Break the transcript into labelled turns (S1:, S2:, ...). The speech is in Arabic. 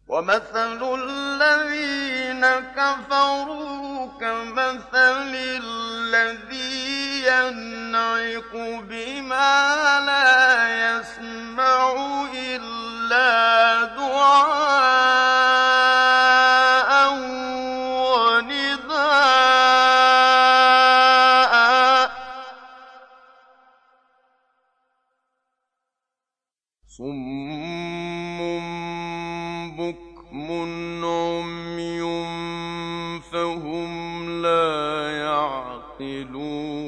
S1: وَمَثَلُ الَّذِينَ كَفَرُوا كَمَثَلِ الَّذِي يَنْعِقُ بِمَا لَا يَسْمَعُ إِلَّا دُعَاءً وَنِدَاءً صُمٌّ بُكْمٌ عُمْيٌ فَهُمْ لَا يَعْقِلُونَ